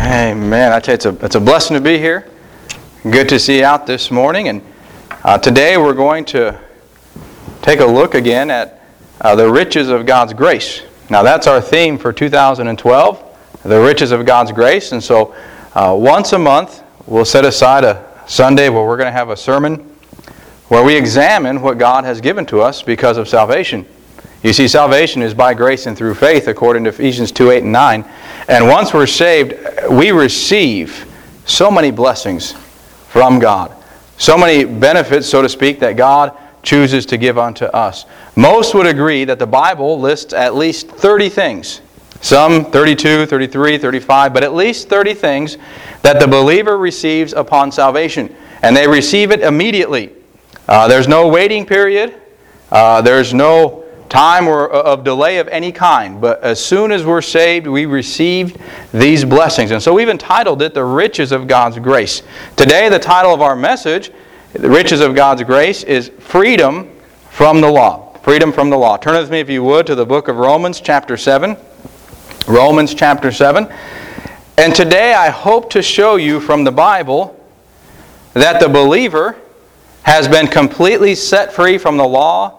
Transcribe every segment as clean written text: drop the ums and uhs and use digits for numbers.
Amen. I tell you, it's a blessing to be here. Good to see you out this morning. And today we're going to take a look again at the riches of God's grace. Now that's our theme for 2012, the riches of God's grace. And so once a month we'll set aside a Sunday where we're going to have a sermon where we examine what God has given to us because of salvation. You see, salvation is by grace and through faith, according to Ephesians 2, 8, and 9. And once we're saved, we receive so many blessings from God. So many benefits, so to speak, that God chooses to give unto us. Most would agree that the Bible lists at least 30 things. Some 32, 33, 35, but at least 30 things that the believer receives upon salvation. And they receive it immediately. There's no waiting period. There's no time or of delay of any kind. But as soon as we're saved, we receive these blessings. And so we've entitled it, The Riches of God's Grace. Today, the title of our message, The Riches of God's Grace, is Freedom from the Law. Freedom from the Law. Turn with me, if you would, to the book of Romans chapter 7. Romans chapter 7. And today I hope to show you from the Bible that the believer has been completely set free from the law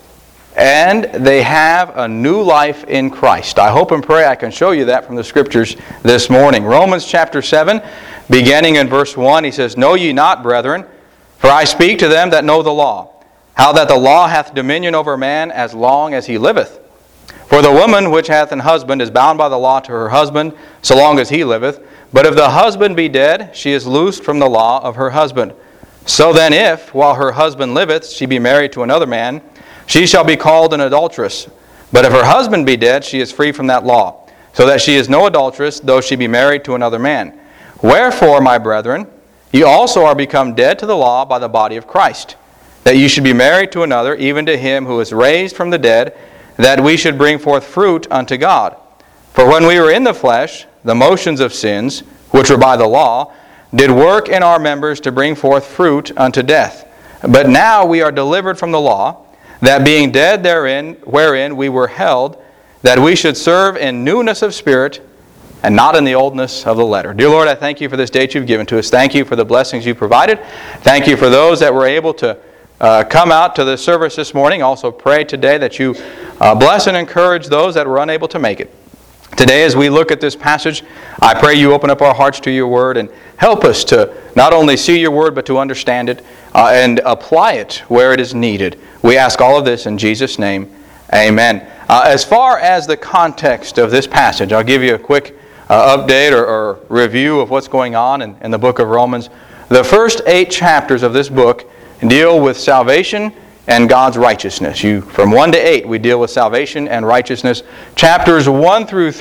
and they have a new life in Christ. I hope and pray I can show you that from the Scriptures this morning. Romans chapter 7, beginning in verse 1, he says, Know ye not, brethren, for I speak to them that know the law, how that the law hath dominion over man as long as he liveth. For the woman which hath an husband is bound by the law to her husband, so long as he liveth. But if the husband be dead, she is loosed from the law of her husband. So then if, while her husband liveth, she be married to another man, she shall be called an adulteress. But if her husband be dead, she is free from that law, so that she is no adulteress, though she be married to another man. Wherefore, my brethren, ye also are become dead to the law by the body of Christ, that ye should be married to another, even to him who is raised from the dead, that we should bring forth fruit unto God. For when we were in the flesh, the motions of sins, which were by the law, did work in our members to bring forth fruit unto death. But now we are delivered from the law, that being dead therein, wherein we were held, that we should serve in newness of spirit, and not in the oldness of the letter. Dear Lord, I thank you for this date you've given to us. Thank you for the blessings you provided. Thank you for those that were able to come out to the service this morning. Also pray today that you bless and encourage those that were unable to make it. Today, as we look at this passage, I pray you open up our hearts to your word and help us to not only see your word, but to understand it and apply it where it is needed. We ask all of this in Jesus' name. Amen. As far as the context of this passage, I'll give you a quick update or review of what's going on in the book of Romans. The first 8 chapters of this book deal with salvation and God's righteousness. From 1 to 8, we deal with salvation and righteousness. Chapters 1 through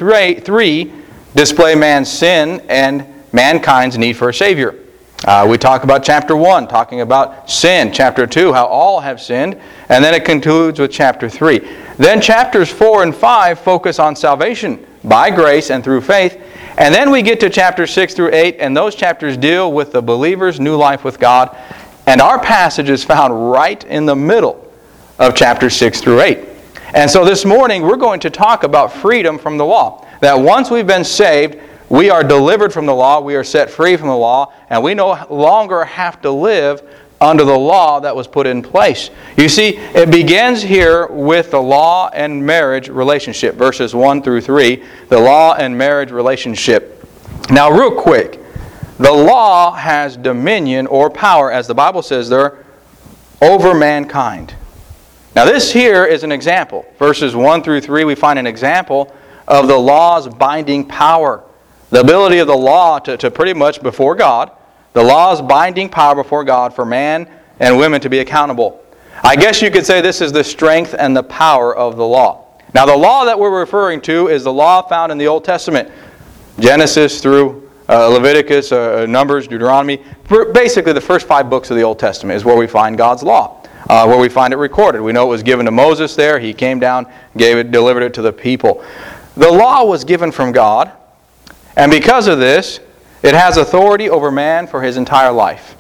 3 display man's sin and mankind's need for a Savior. We talk about chapter 1, talking about sin. Chapter 2, how all have sinned. And then it concludes with chapter 3. Then chapters 4 and 5 focus on salvation by grace and through faith. And then we get to chapters 6 through 8, and those chapters deal with the believer's new life with God. And our passage is found right in the middle of chapters 6 through 8. And so this morning we're going to talk about freedom from the law. That once we've been saved, we are delivered from the law, we are set free from the law, and we no longer have to live under the law that was put in place. You see, it begins here with the law and marriage relationship, verses 1 through 3, the law and marriage relationship. Now, real quick, the law has dominion or power, as the Bible says there, over mankind. Now, this here is an example. Verses 1 through 3, we find an example of the law's binding power. The ability of the law to pretty much before God, the law's binding power before God for man and women to be accountable. I guess you could say this is the strength and the power of the law. Now the law that we're referring to is the law found in the Old Testament. Genesis through Leviticus, Numbers, Deuteronomy. Basically the first 5 books of the Old Testament is where we find God's law, where we find it recorded. We know it was given to Moses there. He came down, delivered it to the people. The law was given from God. And because of this, it has authority over man for his entire life.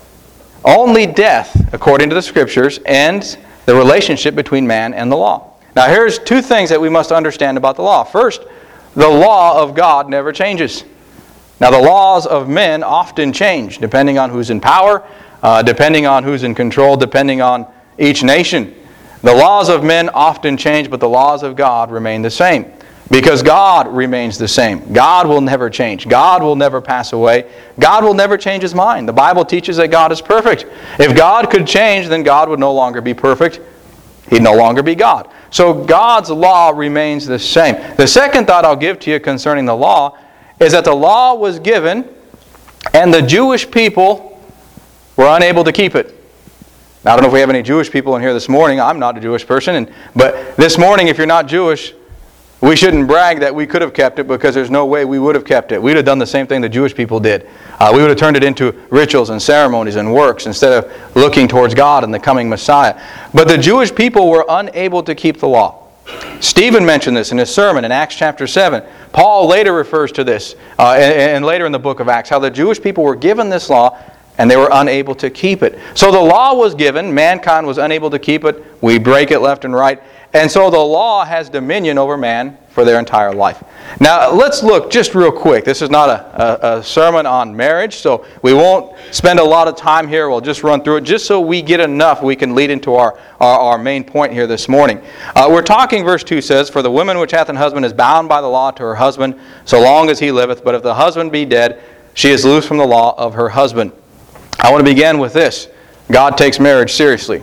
Only death, according to the Scriptures, ends the relationship between man and the law. Now here's 2 things that we must understand about the law. First, the law of God never changes. Now, the laws of men often change depending on who's in power, depending on who's in control, depending on each nation. The laws of men often change, but the laws of God remain the same. Because God remains the same. God will never change. God will never pass away. God will never change His mind. The Bible teaches that God is perfect. If God could change, then God would no longer be perfect. He'd no longer be God. So God's law remains the same. The second thought I'll give to you concerning the law is that the law was given and the Jewish people were unable to keep it. Now, I don't know if we have any Jewish people in here this morning. I'm not a Jewish person. But this morning, if you're not Jewish, we shouldn't brag that we could have kept it, because there's no way we would have kept it. We would have done the same thing the Jewish people did. We would have turned it into rituals and ceremonies and works instead of looking towards God and the coming Messiah. But the Jewish people were unable to keep the law. Stephen mentioned this in his sermon in Acts chapter 7. Paul later refers to this, and later in the book of Acts, how the Jewish people were given this law and they were unable to keep it. So the law was given, mankind was unable to keep it, we break it left and right, and so the law has dominion over man for their entire life. Now let's look just real quick. This is not a sermon on marriage, so we won't spend a lot of time here. We'll just run through it just so we get enough we can lead into our main point here this morning. We're talking, verse 2 says, "For the woman which hath an husband is bound by the law to her husband so long as he liveth, but if the husband be dead, she is loosed from the law of her husband." I want to begin with this. God takes marriage seriously.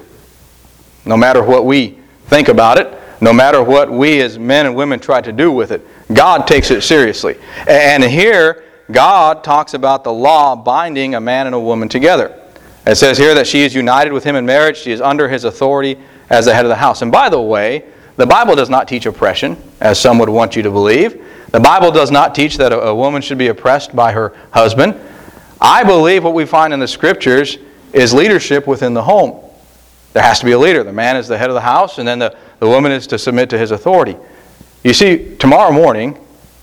No matter what we think about it, no matter what we as men and women try to do with it, God takes it seriously. And here, God talks about the law binding a man and a woman together. It says here that she is united with him in marriage. She is under his authority as the head of the house. And by the way, the Bible does not teach oppression, as some would want you to believe. The Bible does not teach that a woman should be oppressed by her husband. I believe what we find in the Scriptures is leadership within the home. There has to be a leader. The man is the head of the house, and then the woman is to submit to his authority. You see, tomorrow morning,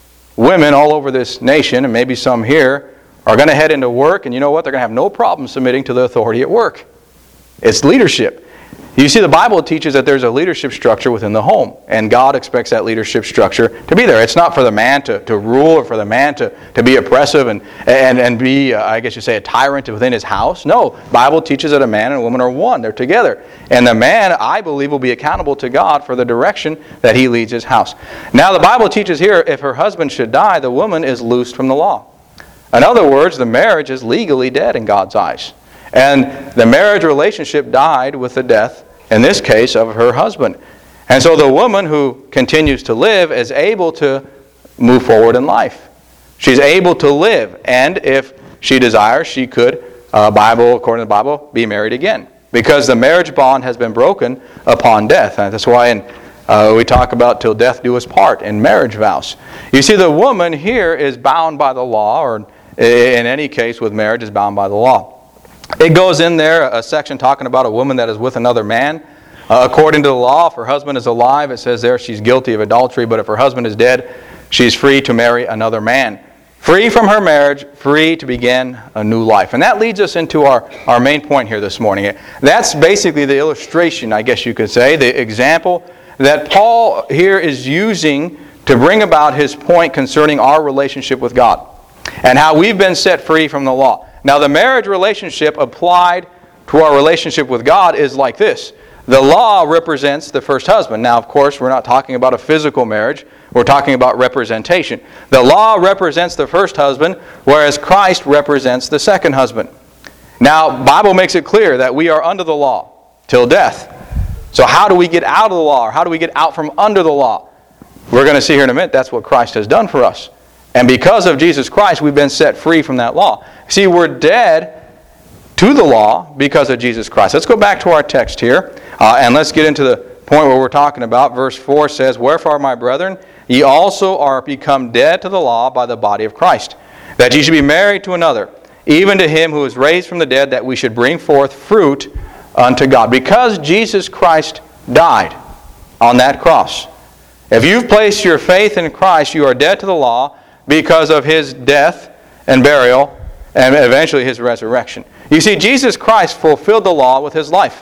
women all over this nation, and maybe some here, are going to head into work, and you know what? They're going to have no problem submitting to the authority at work. It's leadership. You see, the Bible teaches that there's a leadership structure within the home, and God expects that leadership structure to be there. It's not for the man to rule or for the man to be oppressive and be, I guess you say, a tyrant within his house. No, the Bible teaches that a man and a woman are one. They're together. And the man, I believe, will be accountable to God for the direction that he leads his house. Now, the Bible teaches here, if her husband should die, the woman is loosed from the law. In other words, the marriage is legally dead in God's eyes. And the marriage relationship died with the death, in this case, of her husband. And so the woman who continues to live is able to move forward in life. She's able to live. And if she desires, she could, according to the Bible, be married again. Because the marriage bond has been broken upon death. And that's why we talk about till death do us part in marriage vows. You see, the woman here is bound by the law, or in any case with marriage is bound by the law. It goes in there, a section talking about a woman that is with another man. According to the law, if her husband is alive, it says there she's guilty of adultery, but if her husband is dead, she's free to marry another man. Free from her marriage, free to begin a new life. And that leads us into our main point here this morning. That's basically the illustration, I guess you could say, the example that Paul here is using to bring about his point concerning our relationship with God and how we've been set free from the law. Now, the marriage relationship applied to our relationship with God is like this. The law represents the first husband. Now, of course, we're not talking about a physical marriage. We're talking about representation. The law represents the first husband, whereas Christ represents the second husband. Now, the Bible makes it clear that we are under the law till death. So how do we get out of the law? Or how do we get out from under the law? We're going to see here in a minute that's what Christ has done for us. And because of Jesus Christ, we've been set free from that law. See, we're dead to the law because of Jesus Christ. Let's go back to our text here, and let's get into the point where we're talking about. Verse 4 says, "Wherefore, my brethren, ye also are become dead to the law by the body of Christ, that ye should be married to another, even to him who was raised from the dead, that we should bring forth fruit unto God." Because Jesus Christ died on that cross. If you've placed your faith in Christ, you are dead to the law, because of his death and burial and eventually his resurrection. You see, Jesus Christ fulfilled the law with his life.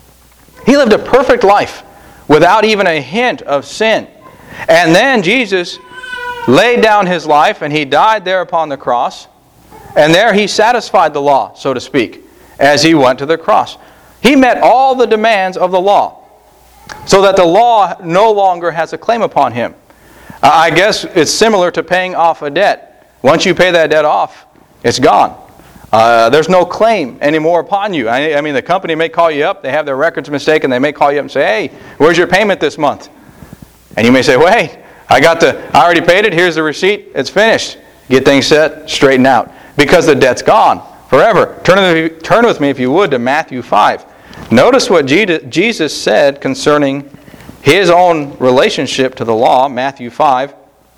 He lived a perfect life without even a hint of sin. And then Jesus laid down His life, and He died there upon the cross. And there He satisfied the law, so to speak, as He went to the cross. He met all the demands of the law, so that the law no longer has a claim upon Him. I guess it's similar to paying off a debt. Once you pay that debt off, it's gone. There's no claim anymore upon you. I mean, the company may call you up, they have their records mistaken, they may call you up and say, hey, where's your payment this month? And you may say, wait, I already paid it, here's the receipt, it's finished. Get things set, straightened out. Because the debt's gone forever. Turn with me, if you would, to Matthew 5. Notice what Jesus said concerning His own relationship to the law, Matthew 5.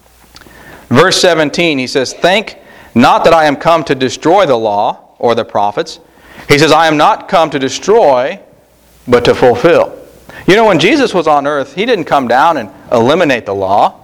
Verse 17, He says, think not that I am come to destroy the law or the prophets. He says, I am not come to destroy, but to fulfill. You know, when Jesus was on earth, He didn't come down and eliminate the law.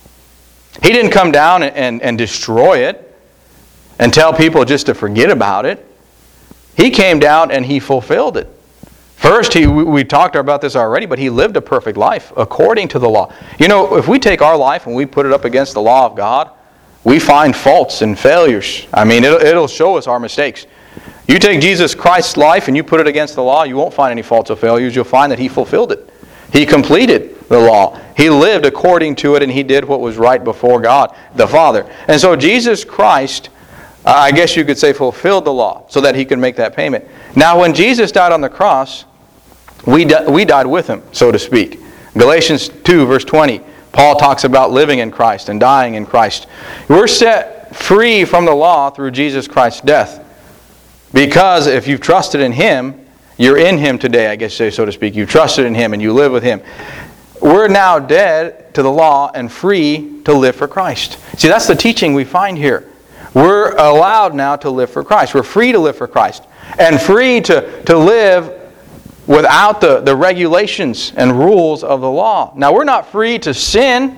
He didn't come down and destroy it and tell people just to forget about it. He came down and He fulfilled it. First, we talked about this already, but He lived a perfect life according to the law. You know, if we take our life and we put it up against the law of God, we find faults and failures. I mean, it'll show us our mistakes. You take Jesus Christ's life and you put it against the law, you won't find any faults or failures. You'll find that He fulfilled it. He completed the law. He lived according to it, and He did what was right before God, the Father. And so Jesus Christ, I guess you could say, fulfilled the law so that He could make that payment. Now, when Jesus died on the cross, we died with Him, so to speak. Galatians 2, verse 20, Paul talks about living in Christ and dying in Christ. We're set free from the law through Jesus Christ's death. Because if you've trusted in Him, you're in Him today, I guess, so to speak. You've trusted in Him and you live with Him. We're now dead to the law and free to live for Christ. See, that's the teaching we find here. We're allowed now to live for Christ. We're free to live for Christ. And free to live without the regulations and rules of the law. Now, we're not free to sin.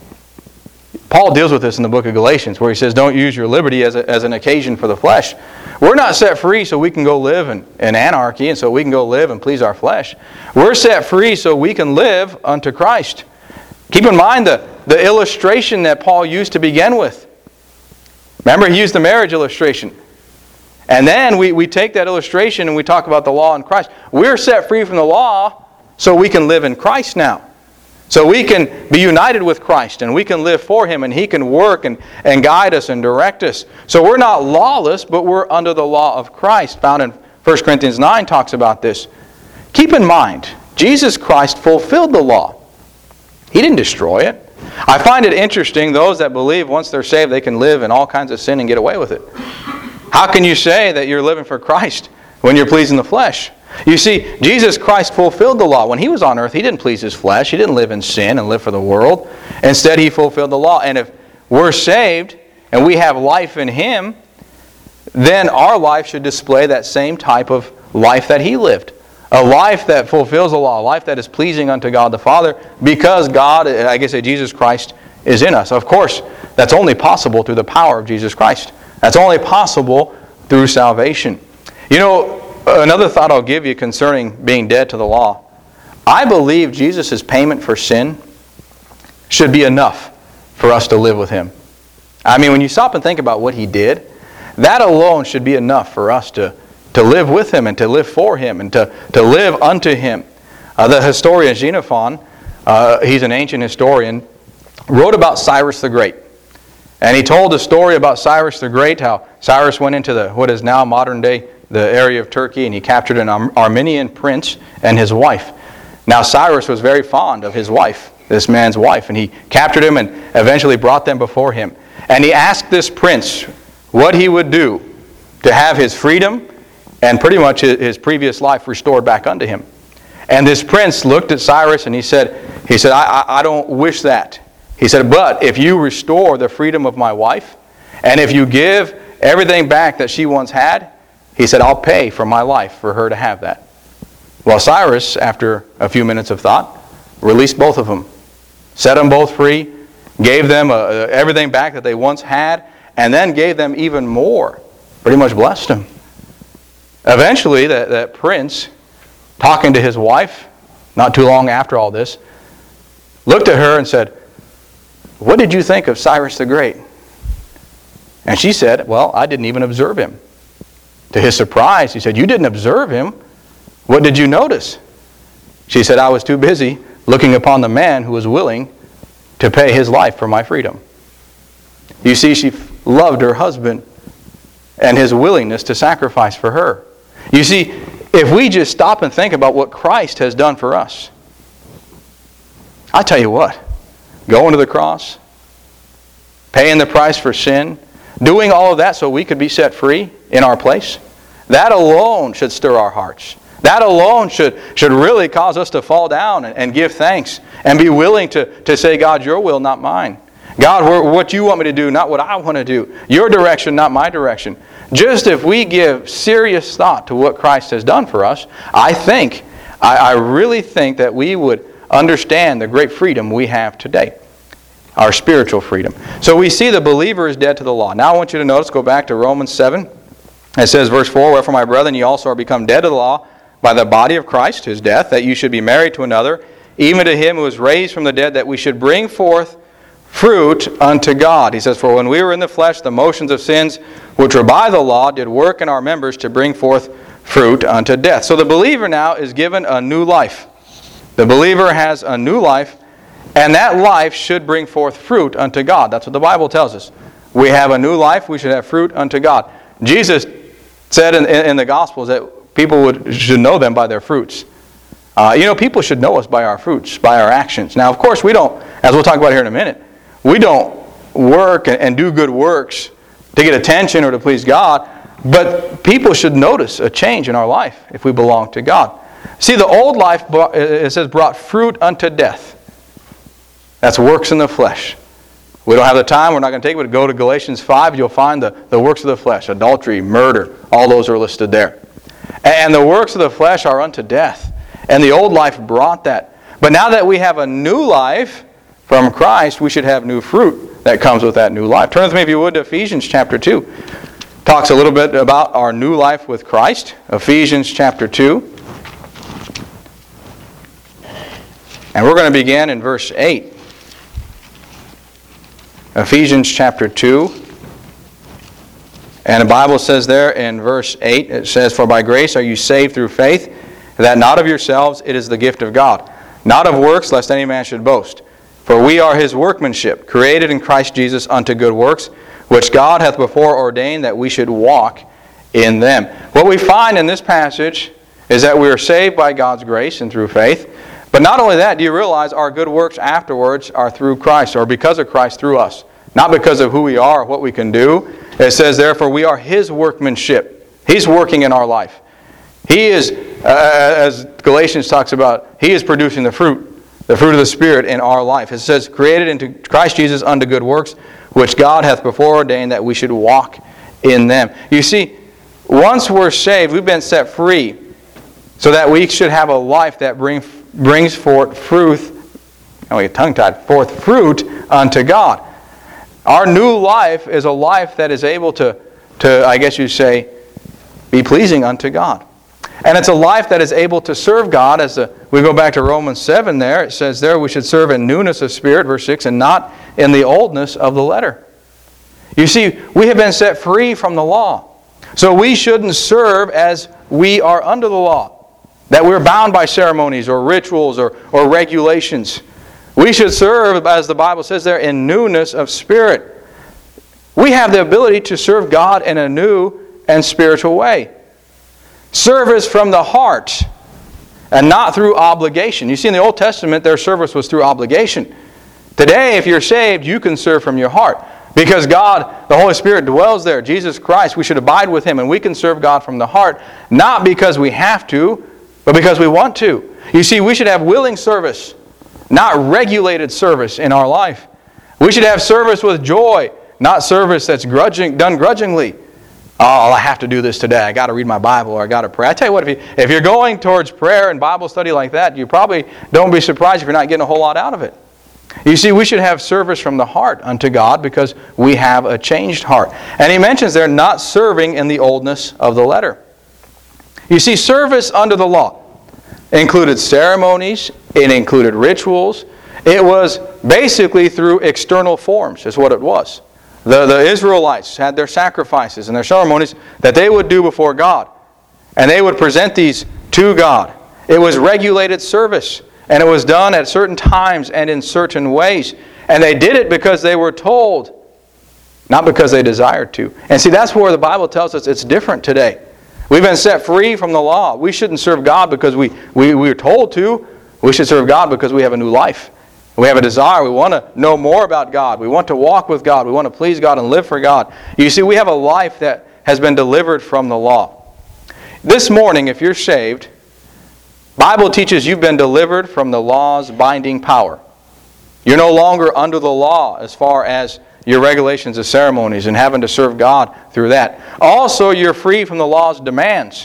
Paul deals with this in the book of Galatians, where he says, don't use your liberty as an occasion for the flesh. We're not set free so we can go live in anarchy and so we can go live and please our flesh. We're set free so we can live unto Christ. Keep in mind the illustration that Paul used to begin with. Remember, he used the marriage illustration. And then we take that illustration and we talk about the law in Christ. We're set free from the law so we can live in Christ now. So we can be united with Christ and we can live for Him and He can work and guide us and direct us. So we're not lawless, but we're under the law of Christ. Found in 1 Corinthians 9 talks about this. Keep in mind, Jesus Christ fulfilled the law. He didn't destroy it. I find it interesting, those that believe once they're saved they can live in all kinds of sin and get away with it. How can you say that you're living for Christ when you're pleasing the flesh? You see, Jesus Christ fulfilled the law. When He was on earth, He didn't please His flesh. He didn't live in sin and live for the world. Instead, He fulfilled the law. And if we're saved and we have life in Him, then our life should display that same type of life that He lived. A life that fulfills the law, a life that is pleasing unto God the Father, because God, I guess Jesus Christ, is in us. Of course, that's only possible through the power of Jesus Christ. That's only possible through salvation. You know, another thought I'll give you concerning being dead to the law. I believe Jesus' payment for sin should be enough for us to live with Him. I mean, when you stop and think about what He did, that alone should be enough for us to live with Him and to live for Him and to live unto Him. The historian Xenophon, he's an ancient historian, wrote about Cyrus the Great. And he told a story about Cyrus the Great, how Cyrus went into what is now modern day, the area of Turkey, and he captured an Armenian prince and his wife. Now Cyrus was very fond of his wife, this man's wife, and he captured him and eventually brought them before him. And he asked this prince what he would do to have his freedom and pretty much his previous life restored back unto him. And this prince looked at Cyrus and he said, I don't wish that. He said, but if you restore the freedom of my wife, and if you give everything back that she once had, he said, I'll pay for my life for her to have that. Well, Cyrus, after a few minutes of thought, released both of them, set them both free, gave them everything back that they once had, and then gave them even more. Pretty much blessed them. Eventually, that prince, talking to his wife, not too long after all this, looked at her and said, what did you think of Cyrus the Great? And she said, well, I didn't even observe him. To his surprise, he said, you didn't observe him? What did you notice? She said, I was too busy looking upon the man who was willing to pay his life for my freedom. You see, she loved her husband and his willingness to sacrifice for her. You see, if we just stop and think about what Christ has done for us, I tell you what, going to the cross, paying the price for sin, doing all of that so we could be set free in our place, that alone should stir our hearts. That alone should really cause us to fall down and give thanks and be willing to say, God, your will, not mine. God, what you want me to do, not what I want to do. Your direction, not my direction. Just if we give serious thought to what Christ has done for us, I really think that we would understand the great freedom we have today. Our spiritual freedom. So we see the believer is dead to the law. Now I want you to notice, go back to Romans 7. It says, verse 4, wherefore, my brethren, ye also are become dead to the law by the body of Christ, his death, that you should be married to another, even to him who was raised from the dead, that we should bring forth fruit unto God. He says, for when we were in the flesh, the motions of sins, which were by the law, did work in our members to bring forth fruit unto death. So the believer now is given a new life. The believer has a new life, and that life should bring forth fruit unto God. That's what the Bible tells us. We have a new life, we should have fruit unto God. Jesus said in the Gospels that people should know them by their fruits. People should know us by our fruits, by our actions. Now, of course, we don't, as we'll talk about here in a minute, we don't work and do good works to get attention or to please God, but people should notice a change in our life if we belong to God. See, the old life, it says, brought fruit unto death. That's works in the flesh. We don't have the time, we're not going to take it, but go to Galatians 5, you'll find the works of the flesh, adultery, murder, all those are listed there. And the works of the flesh are unto death. And the old life brought that. But now that we have a new life from Christ, we should have new fruit that comes with that new life. Turn with me, if you would, to Ephesians chapter 2. Talks a little bit about our new life with Christ. Ephesians chapter 2. And we're going to begin in verse 8. Ephesians chapter 2. And the Bible says there in verse 8, it says, for by grace are you saved through faith, that not of yourselves, it is the gift of God. Not of works, lest any man should boast. For we are his workmanship, created in Christ Jesus unto good works, which God hath before ordained that we should walk in them. What we find in this passage is that we are saved by God's grace and through faith. But not only that, do you realize our good works afterwards are through Christ, or because of Christ through us. Not because of who we are or what we can do. It says, therefore, we are his workmanship. He's working in our life. He is, as Galatians talks about, he is producing the fruit of the Spirit in our life. It says, created into Christ Jesus unto good works, which God hath before ordained that we should walk in them. You see, once we're saved, we've been set free so that we should have a life that brings forth fruit, forth fruit unto God. Our new life is a life that is able to I guess you say, be pleasing unto God. And it's a life that is able to serve God. We go back to Romans 7 there. It says there we should serve in newness of spirit, verse 6, and not in the oldness of the letter. You see, we have been set free from the law. So we shouldn't serve as we are under the law. That we're bound by ceremonies or rituals or regulations. We should serve, as the Bible says there, in newness of spirit. We have the ability to serve God in a new and spiritual way. Service from the heart and not through obligation. You see, in the Old Testament, their service was through obligation. Today, if you're saved, you can serve from your heart. Because God, the Holy Spirit, dwells there. Jesus Christ, we should abide with Him, and we can serve God from the heart, not because we have to, but because we want to. You see, we should have willing service, not regulated service in our life. We should have service with joy, not service that's done grudgingly. Oh, I have to do this today. I got to read my Bible, or I got to pray. I tell you what, if you're going towards prayer and Bible study like that, you probably don't be surprised if you're not getting a whole lot out of it. You see, we should have service from the heart unto God because we have a changed heart. And he mentions there not serving in the oldness of the letter. You see, service under the law included ceremonies, it included rituals, It was basically through external forms, is what it was. The Israelites had their sacrifices and their ceremonies that they would do before God. And they would present these to God. It was regulated service. And it was done at certain times and in certain ways. And they did it because they were told, not because they desired to. And see, that's where the Bible tells us it's different today. We've been set free from the law. We shouldn't serve God because we were told to. We should serve God because we have a new life. We have a desire. We want to know more about God. We want to walk with God. We want to please God and live for God. You see, we have a life that has been delivered from the law. This morning, if you're saved, Bible teaches you've been delivered from the law's binding power. You're no longer under the law as far as your regulations of ceremonies and having to serve God through that. Also, you're free from the law's demands.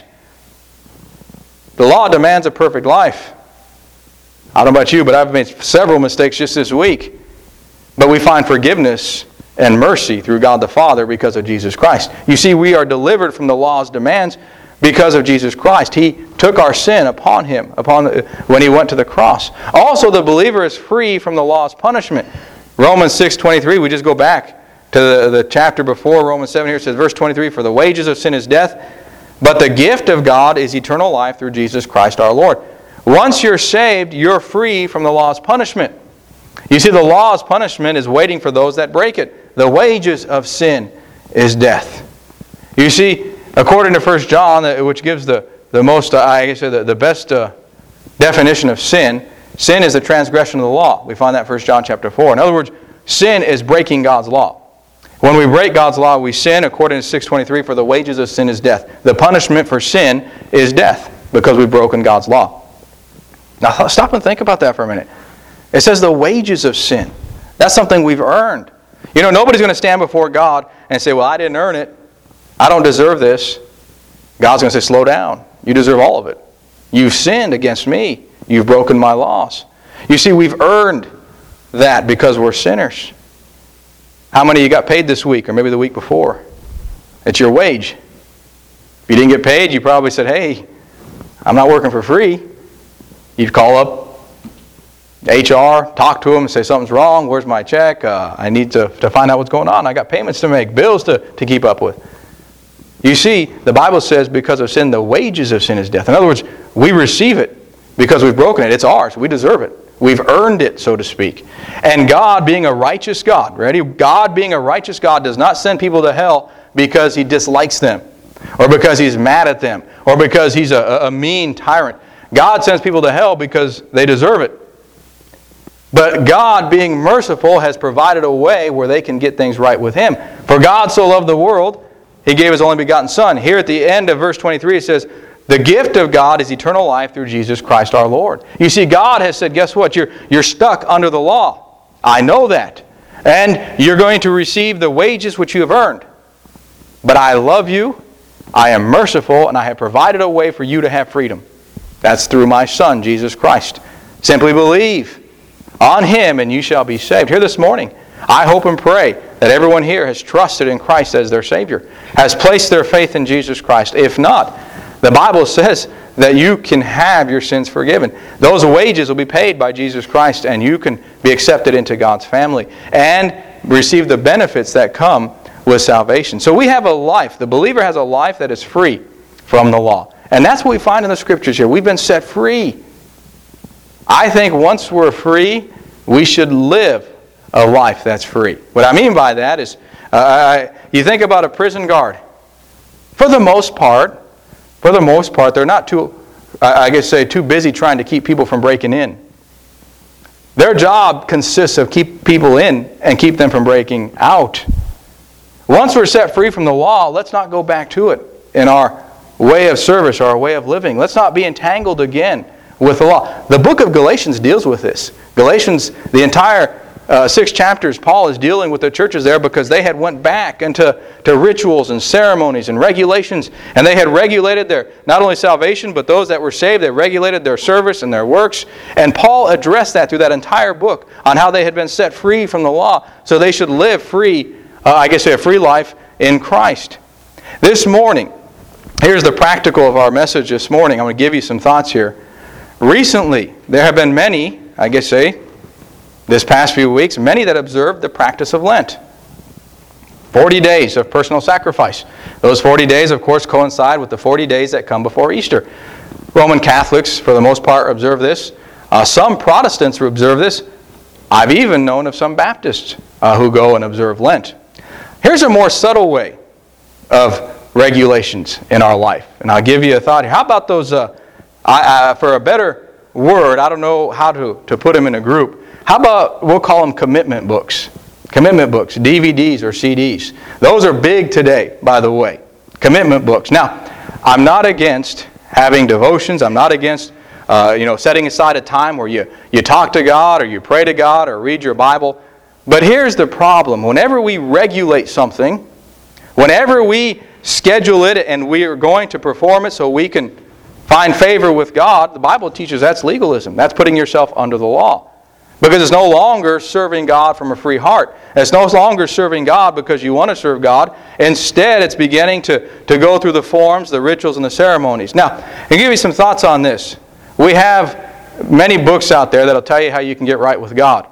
The law demands a perfect life. I don't know about you, but I've made several mistakes just this week. But we find forgiveness and mercy through God the Father because of Jesus Christ. You see, we are delivered from the law's demands because of Jesus Christ. He took our sin upon Him when He went to the cross. Also, the believer is free from the law's punishment. Romans 6:23, we just go back to the chapter before Romans 7 here. It says, verse 23, for the wages of sin is death, but the gift of God is eternal life through Jesus Christ our Lord. Once you're saved, you're free from the law's punishment. You see, the law's punishment is waiting for those that break it. The wages of sin is death. You see, according to 1 John, which gives the most, I guess, the best definition of sin, sin is the transgression of the law. We find that in 1 John chapter 4. In other words, sin is breaking God's law. When we break God's law, we sin, according to 6:23, for the wages of sin is death. The punishment for sin is death because we've broken God's law. Now stop and think about that for a minute. It says the wages of sin. That's something we've earned. You know, nobody's going to stand before God and say, well, I didn't earn it. I don't deserve this. God's going to say, slow down. You deserve all of it. You've sinned against me. You've broken my laws. You see, we've earned that because we're sinners. How many of you got paid this week or maybe the week before? It's your wage. If you didn't get paid, you probably said, hey, I'm not working for free. You'd call up HR, talk to them and say something's wrong. Where's my check? I need to find out what's going on. I got payments to make, bills to keep up with. You see, the Bible says because of sin, the wages of sin is death. In other words, we receive it because we've broken it. It's ours. We deserve it. We've earned it, so to speak. And God being a righteous God, ready? God being a righteous God does not send people to hell because He dislikes them or because He's mad at them or because He's a mean tyrant. God sends people to hell because they deserve it. But God, being merciful, has provided a way where they can get things right with Him. For God so loved the world, He gave His only begotten Son. Here at the end of verse 23 it says, the gift of God is eternal life through Jesus Christ our Lord. You see, God has said, guess what? You're stuck under the law. I know that. And you're going to receive the wages which you have earned. But I love you, I am merciful, and I have provided a way for you to have freedom. That's through my Son, Jesus Christ. Simply believe on Him and you shall be saved. Here this morning, I hope and pray that everyone here has trusted in Christ as their Savior, has placed their faith in Jesus Christ. If not, the Bible says that you can have your sins forgiven. Those wages will be paid by Jesus Christ and you can be accepted into God's family and receive the benefits that come with salvation. So we have a life. The believer has a life that is free from the law. And that's what we find in the Scriptures here. We've been set free. I think once we're free, we should live a life that's free. What I mean by that is, you think about a prison guard. For the most part, they're not too busy trying to keep people from breaking in. Their job consists of keep people in and keep them from breaking out. Once we're set free from the law, let's not go back to it in our way of service or our way of living. Let's not be entangled again with the law. The book of Galatians deals with this. Galatians, the entire 6 chapters, Paul is dealing with the churches there because they had went back into rituals and ceremonies and regulations, and they had regulated their not only salvation, but those that were saved, they regulated their service and their works. And Paul addressed that through that entire book on how they had been set free from the law, so they should live free, a free life in Christ. This morning, here's the practical of our message this morning. I'm going to give you some thoughts here. Recently, there have been many, this past few weeks, many that observed the practice of Lent. 40 days of personal sacrifice. Those 40 days, of course, coincide with the 40 days that come before Easter. Roman Catholics, for the most part, observe this. Some Protestants observe this. I've even known of some Baptists who go and observe Lent. Here's a more subtle way of regulations in our life. And I'll give you a thought here. How about those, for a better word, I don't know how to put them in a group. How about, we'll call them commitment books. Commitment books, DVDs or CDs. Those are big today, by the way. Commitment books. Now, I'm not against having devotions. I'm not against setting aside a time where you talk to God or you pray to God or read your Bible. But here's the problem. Whenever we regulate something, whenever we schedule it and we are going to perform it so we can find favor with God, the Bible teaches that's legalism. That's putting yourself under the law. Because it's no longer serving God from a free heart. It's no longer serving God because you want to serve God. Instead, it's beginning to go through the forms, the rituals, and the ceremonies. Now, I'll give you some thoughts on this. We have many books out there that'll tell you how you can get right with God.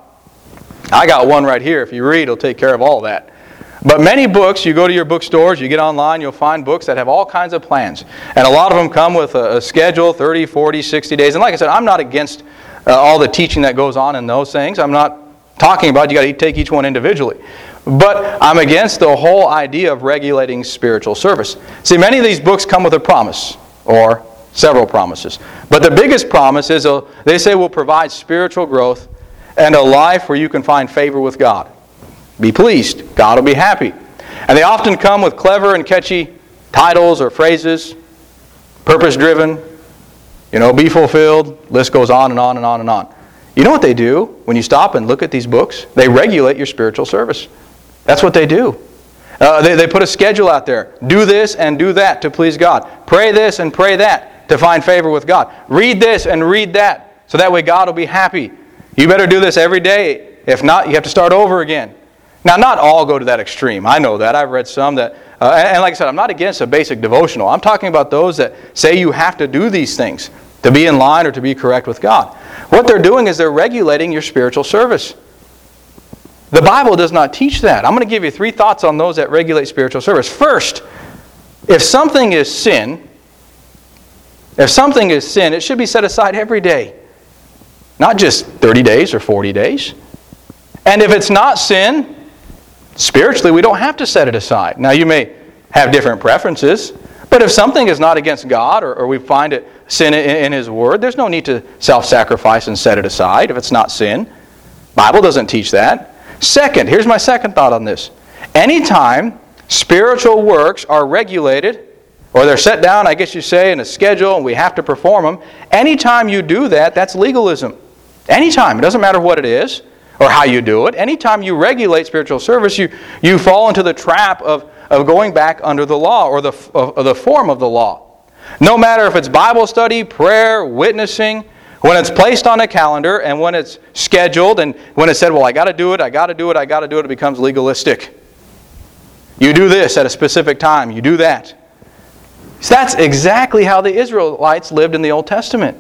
I got one right here. If you read, it'll take care of all that. But many books, you go to your bookstores, you get online, you'll find books that have all kinds of plans. And a lot of them come with a schedule, 30, 40, 60 days. And like I said, I'm not against all the teaching that goes on in those things. I'm not talking about you got to take each one individually. But I'm against the whole idea of regulating spiritual service. See, many of these books come with a promise, or several promises. But the biggest promise is they say will provide spiritual growth and a life where you can find favor with God. Be pleased. God will be happy. And they often come with clever and catchy titles or phrases, purpose-driven, be fulfilled. List goes on and on and on and on. You know what they do when you stop and look at these books? They regulate your spiritual service. That's what they do. They put a schedule out there. Do this and do that to please God. Pray this and pray that to find favor with God. Read this and read that so that way God will be happy. You better do this every day. If not, you have to start over again. Now, not all go to that extreme. I know that. I've read some that, and like I said, I'm not against a basic devotional. I'm talking about those that say you have to do these things to be in line or to be correct with God. What they're doing is they're regulating your spiritual service. The Bible does not teach that. I'm going to give you 3 thoughts on those that regulate spiritual service. First, if something is sin, it should be set aside every day. Not just 30 days or 40 days. And if it's not sin, spiritually we don't have to set it aside. Now you may have different preferences, but if something is not against God or we find it sin in His Word, there's no need to self-sacrifice and set it aside if it's not sin. Bible doesn't teach that. Second, here's my second thought on this. Anytime spiritual works are regulated, or they're set down, I guess you say, in a schedule and we have to perform them, anytime you do that, that's legalism. Anytime. It doesn't matter what it is or how you do it. Anytime you regulate spiritual service, you fall into the trap of going back under the law or the form of the law. No matter if it's Bible study, prayer, witnessing, when it's placed on a calendar and when it's scheduled and when it's said, well, I got to do it, it becomes legalistic. You do this at a specific time, you do that. So that's exactly how the Israelites lived in the Old Testament.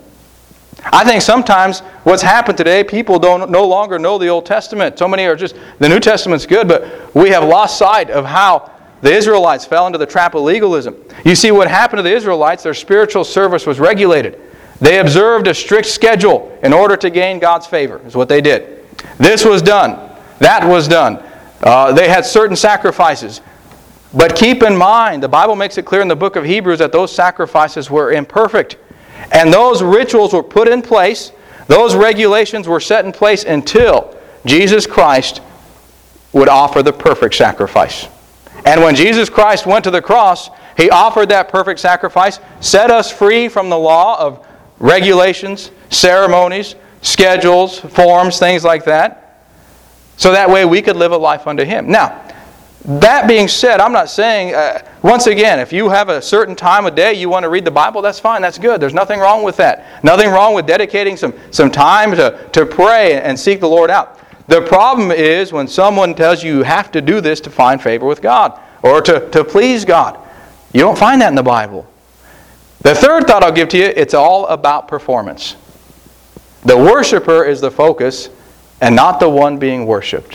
I think sometimes what's happened today, people no longer know the Old Testament. So many are just, the New Testament's good, but we have lost sight of how the Israelites fell into the trap of legalism. You see, what happened to the Israelites, their spiritual service was regulated. They observed a strict schedule in order to gain God's favor, is what they did. This was done. That was done. They had certain sacrifices. But keep in mind, the Bible makes it clear in the book of Hebrews that those sacrifices were imperfect. And those rituals were put in place, those regulations were set in place until Jesus Christ would offer the perfect sacrifice. And when Jesus Christ went to the cross, He offered that perfect sacrifice, set us free from the law of regulations, ceremonies, schedules, forms, things like that, so that way we could live a life unto Him. Now, that being said, I'm not saying, once again, if you have a certain time of day you want to read the Bible, that's fine, that's good. There's nothing wrong with that. Nothing wrong with dedicating some time to pray and seek the Lord out. The problem is when someone tells you have to do this to find favor with God or to please God. You don't find that in the Bible. The third thought I'll give to you, it's all about performance. The worshiper is the focus, and not the one being worshipped.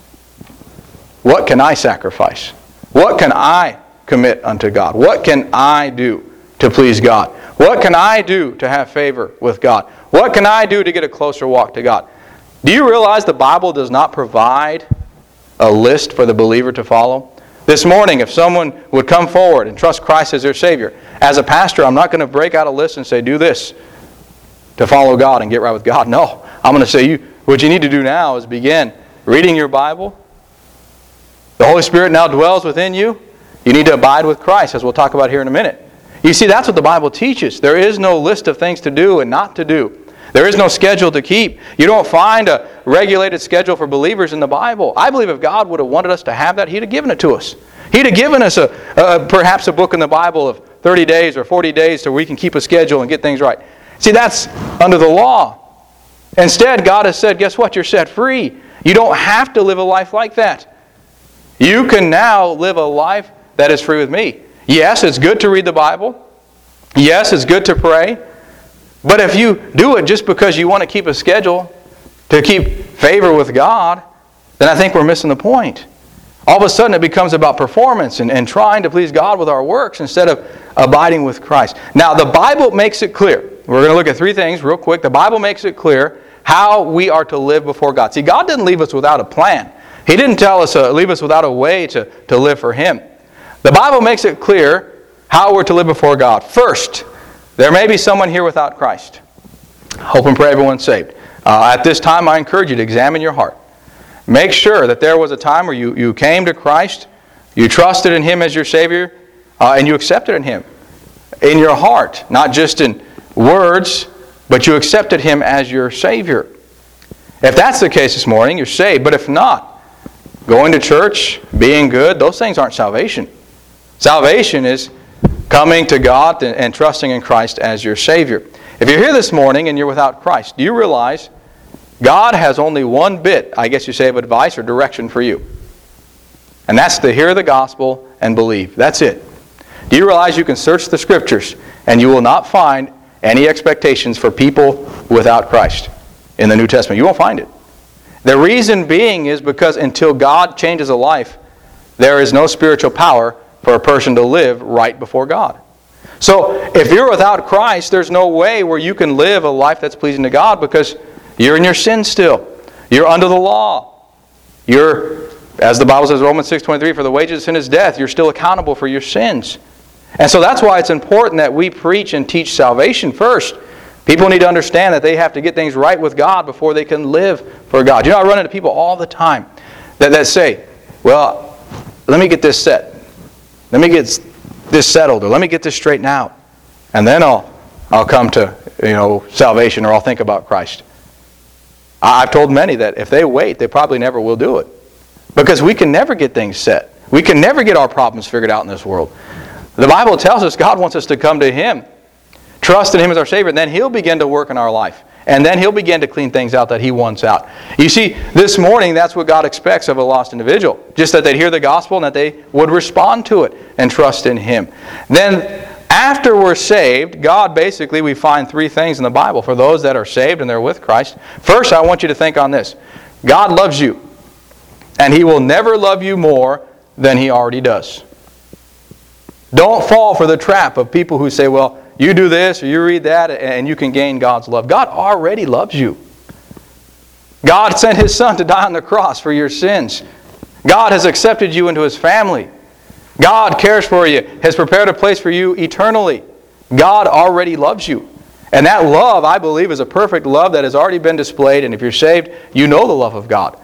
What can I sacrifice? What can I commit unto God? What can I do to please God? What can I do to have favor with God? What can I do to get a closer walk to God? Do you realize the Bible does not provide a list for the believer to follow? This morning, if someone would come forward and trust Christ as their Savior, as a pastor, I'm not going to break out a list and say, do this to follow God and get right with God. No, I'm going to say, what you need to do now is begin reading your Bible. The Holy Spirit now dwells within you. You need to abide with Christ, as we'll talk about here in a minute. You see, that's what the Bible teaches. There is no list of things to do and not to do. There is no schedule to keep. You don't find a regulated schedule for believers in the Bible. I believe if God would have wanted us to have that, He'd have given it to us. He'd have given us perhaps a book in the Bible of 30 days or 40 days so we can keep a schedule and get things right. See, that's under the law. Instead, God has said, guess what? You're set free. You don't have to live a life like that. You can now live a life that is free with me. Yes, it's good to read the Bible. Yes, it's good to pray. But if you do it just because you want to keep a schedule, to keep favor with God, then I think we're missing the point. All of a sudden it becomes about performance and trying to please God with our works instead of abiding with Christ. Now the Bible makes it clear. We're going to look at three things real quick. The Bible makes it clear how we are to live before God. See, God didn't leave us without a plan. He didn't tell us leave us without a way to live for Him. The Bible makes it clear how we're to live before God. First, there may be someone here without Christ. Hope and pray everyone's saved. At this time, I encourage you to examine your heart. Make sure that there was a time where you came to Christ, you trusted in Him as your Savior, and you accepted in Him. In your heart, not just in words, but you accepted Him as your Savior. If that's the case this morning, you're saved. But if not, going to church, being good, those things aren't salvation. Salvation is coming to God and trusting in Christ as your Savior. If you're here this morning and you're without Christ, do you realize God has only one bit, I guess you say, of advice or direction for you? And that's to hear the gospel and believe. That's it. Do you realize you can search the Scriptures and you will not find any expectations for people without Christ in the New Testament? You won't find it. The reason being is because until God changes a life, there is no spiritual power for a person to live right before God. So if you're without Christ, there's no way where you can live a life that's pleasing to God because you're in your sin still. You're under the law. You're, as the Bible says, Romans 6:23, for the wages of sin is death. You're still accountable for your sins. And so that's why it's important that we preach and teach salvation first. People need to understand that they have to get things right with God before they can live for God. You know, I run into people all the time that say, well, let me get this set. Let me get this settled, or let me get this straightened out, and then I'll come to salvation, or I'll think about Christ. I've told many that if they wait, they probably never will do it, because we can never get things set. We can never get our problems figured out in this world. The Bible tells us God wants us to come to Him, trust in Him as our Savior, and then He'll begin to work in our life. And then He'll begin to clean things out that He wants out. You see, this morning, that's what God expects of a lost individual. Just that they'd hear the gospel and that they would respond to it and trust in Him. Then, after we're saved, God basically, we find three things in the Bible for those that are saved and they're with Christ. First, I want you to think on this. God loves you. And He will never love you more than He already does. Don't fall for the trap of people who say, well, you do this or you read that and you can gain God's love. God already loves you. God sent His Son to die on the cross for your sins. God has accepted you into His family. God cares for you, has prepared a place for you eternally. God already loves you. And that love, I believe, is a perfect love that has already been displayed. And if you're saved, you know the love of God.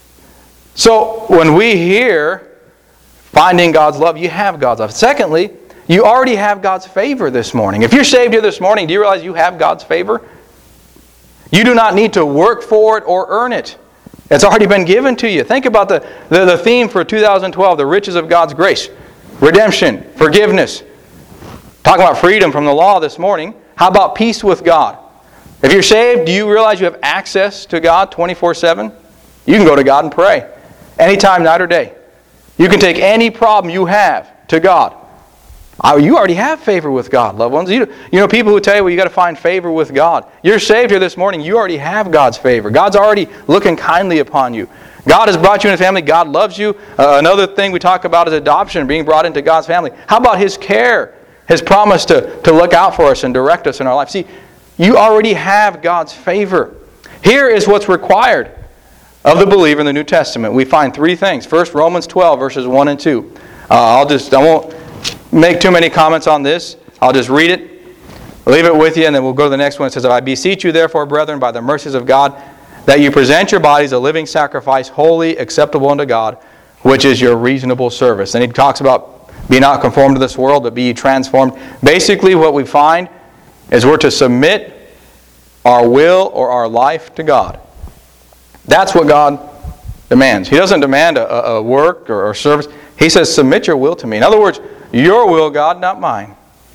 So when we hear finding God's love, you have God's love. Secondly, you already have God's favor this morning. If you're saved here this morning, do you realize you have God's favor? You do not need to work for it or earn it. It's already been given to you. Think about the theme for 2012, the riches of God's grace. Redemption, forgiveness. Talking about freedom from the law this morning. How about peace with God? If you're saved, do you realize you have access to God 24/7? You can go to God and pray. Anytime, night or day. You can take any problem you have to God. You already have favor with God, loved ones. You know, people who tell you, well, you got to find favor with God. You're saved here this morning. You already have God's favor. God's already looking kindly upon you. God has brought you in a family. God loves you. Another thing we talk about is adoption, being brought into God's family. How about His care? His promise to look out for us and direct us in our life. See, you already have God's favor. Here is what's required of the believer in the New Testament. We find three things. First, Romans 12, verses 1 and 2. I won't make too many comments on this. I'll just read it, leave it with you, and then we'll go to the next one. It says, I beseech you, therefore, brethren, by the mercies of God, that you present your bodies a living sacrifice, holy, acceptable unto God, which is your reasonable service. And he talks about, be not conformed to this world, but be ye transformed. Basically, what we find is we're to submit our will or our life to God. That's what God demands. He doesn't demand a work or service. He says, submit your will to me. In other words, your will, God, not mine.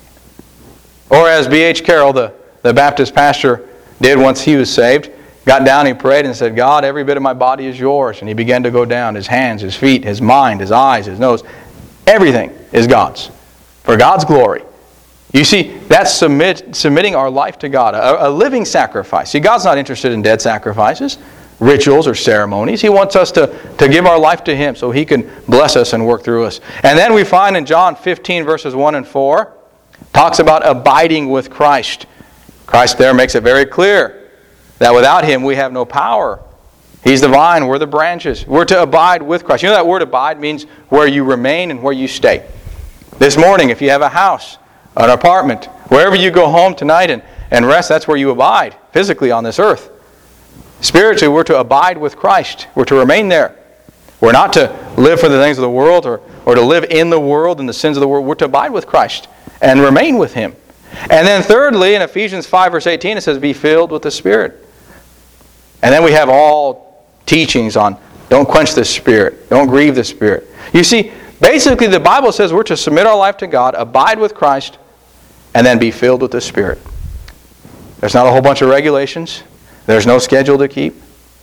Or as B.H. Carroll, the Baptist pastor, did once he was saved, got down, he prayed and said, God, every bit of my body is yours. And he began to go down, his hands, his feet, his mind, his eyes, his nose. Everything is God's, for God's glory. You see, that's submitting our life to God, a living sacrifice. See, God's not interested in dead sacrifices, rituals, or ceremonies. He wants us to give our life to Him so He can bless us and work through us. And then we find in John 15, verses 1 and 4, talks about abiding with Christ. Christ there makes it very clear that without Him we have no power. He's the vine, we're the branches. We're to abide with Christ. You know that word abide means where you remain and where you stay. This morning, if you have a house, an apartment, wherever you go home tonight and rest, that's where you abide physically on this earth. Spiritually, we're to abide with Christ. We're to remain there. We're not to live for the things of the world or to live in the world and the sins of the world. We're to abide with Christ and remain with Him. And then thirdly, in Ephesians 5, verse 18, it says, be filled with the Spirit. And then we have all teachings on don't quench the Spirit, don't grieve the Spirit. You see, basically the Bible says we're to submit our life to God, abide with Christ, and then be filled with the Spirit. There's not a whole bunch of regulations. There's no schedule to keep.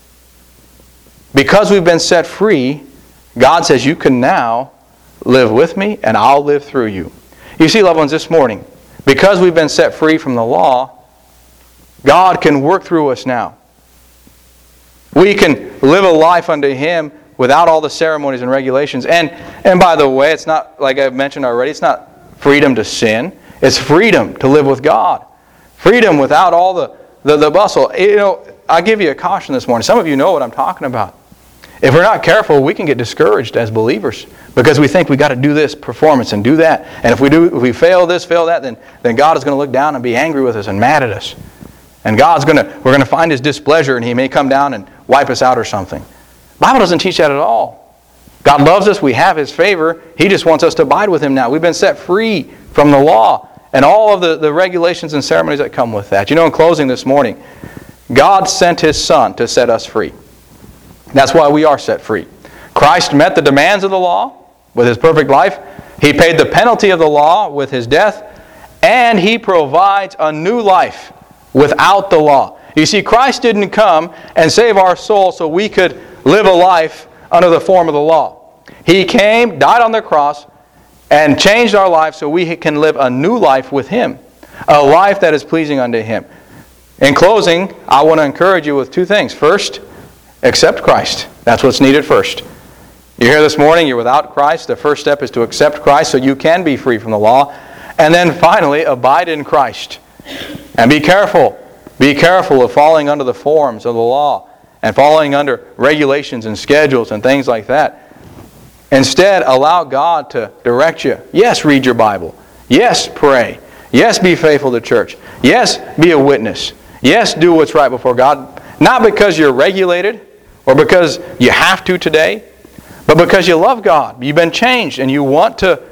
Because we've been set free, God says you can now live with me and I'll live through you. You see, loved ones, this morning, because we've been set free from the law, God can work through us now. We can live a life unto Him without all the ceremonies and regulations. And by the way, it's not, like I've mentioned already, it's not freedom to sin. It's freedom to live with God. Freedom without all the bustle. You know, I'll give you a caution this morning. Some of you know what I'm talking about. If we're not careful, we can get discouraged as believers because we think we got to do this performance and do that. And if we fail this, fail that, then God is going to look down and be angry with us and mad at us. And we're going to find His displeasure and He may come down and wipe us out or something. The Bible doesn't teach that at all. God loves us. We have His favor. He just wants us to abide with Him now. We've been set free from the law and all of the regulations and ceremonies that come with that. You know, in closing this morning, God sent His Son to set us free. That's why we are set free. Christ met the demands of the law with His perfect life. He paid the penalty of the law with His death. And He provides a new life without the law. You see, Christ didn't come and save our soul so we could live a life under the form of the law. He came, died on the cross, and changed our life so we can live a new life with Him. A life that is pleasing unto Him. In closing, I want to encourage you with two things. First, accept Christ. That's what's needed first. You're here this morning, you're without Christ. The first step is to accept Christ so you can be free from the law. And then finally, abide in Christ. And be careful. Be careful of falling under the forms of the law and falling under regulations and schedules and things like that. Instead, allow God to direct you. Yes, read your Bible. Yes, pray. Yes, be faithful to church. Yes, be a witness. Yes, do what's right before God. Not because you're regulated or because you have to today, but because you love God. You've been changed and you want to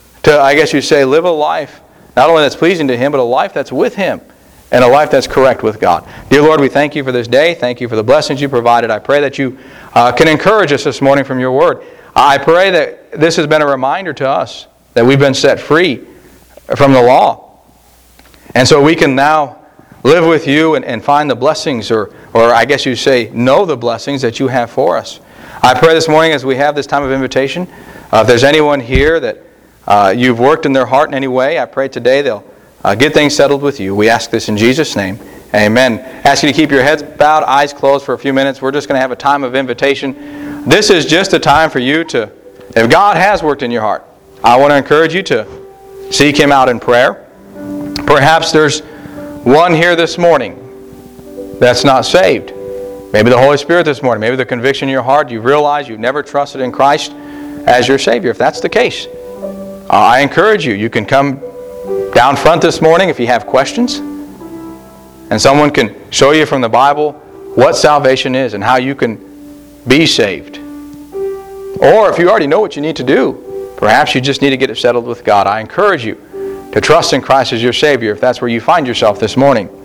I guess you say, live a life not only that's pleasing to Him, but a life that's with Him and a life that's correct with God. Dear Lord, we thank You for this day. Thank You for the blessings You provided. I pray that You can encourage us this morning from Your Word. I pray that this has been a reminder to us that we've been set free from the law. And so we can now live with You and find the blessings, or I guess you say, know the blessings that You have for us. I pray this morning as we have this time of invitation, if there's anyone here that you've worked in their heart in any way, I pray today they'll get things settled with you. We ask this in Jesus' name. Amen. I ask you to keep your heads bowed, eyes closed for a few minutes. We're just going to have a time of invitation. This is just a time for you to, if God has worked in your heart, I want to encourage you to seek Him out in prayer. Perhaps there's one here this morning that's not saved. Maybe the Holy Spirit this morning, maybe the conviction in your heart, you realize you've never trusted in Christ as your Savior. If that's the case, I encourage you. You can come down front this morning if you have questions, and someone can show you from the Bible what salvation is and how you can be saved. Or if you already know what you need to do, perhaps you just need to get it settled with God. I encourage you to trust in Christ as your Savior if that's where you find yourself this morning.